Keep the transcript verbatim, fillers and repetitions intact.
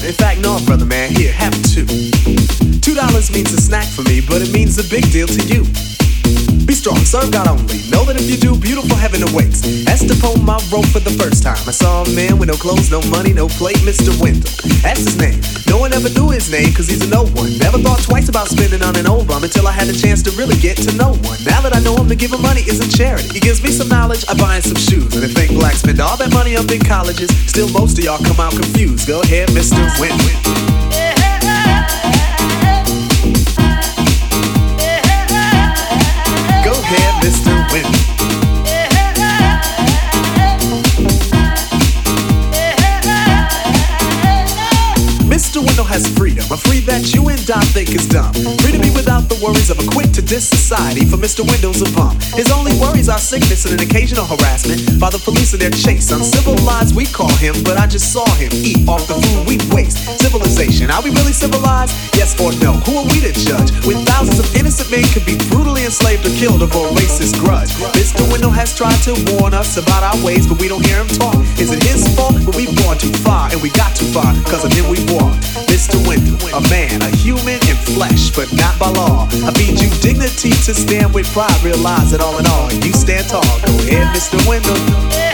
In fact, no, brother man, here, have two. Two dollars means a snack for me, but it means a big deal to you. Be strong, serve God only. Know that if you do, beautiful heaven awaits. Asked upon my rope for the first time. I saw a man with no clothes, no money, no plate, Mister Wendell. That's his name. No one ever knew his name, cause he's a no one. Never thought twice about spending on an old bum until I had a chance to really get to know one. Now that I know him, to give him money isn't charity. He gives me some knowledge, I buy him some shoes. And if think blacks spend all that money on big colleges, still most of y'all come out confused. Go ahead, Mister Wendell. Go ahead, Mister Wendell. Mister Wendell has freedom, a free that you and I think is dumb. Free to be without the worries of a quick to diss society, for Mister Wendell's a bum. His only worries are sickness and an occasional harassment by the police in their chase. Uncivilized we call him, but I just saw him eat off the food we waste. Civilization, are we really civilized? Yes or no? Who are we to judge? When thousands of innocent men could be brutally enslaved or killed over a racist grudge. Mister Wendell has tried to warn us about our ways, but we don't hear him talk. Is it his fault? But we've gone too far, and we got too far, cause of him we walked. Mister Wendell, a man, a human in flesh, but not by law. I feed you dignity to stand with pride. Realize that all in all, you stand tall. Go ahead, Mister Wendell.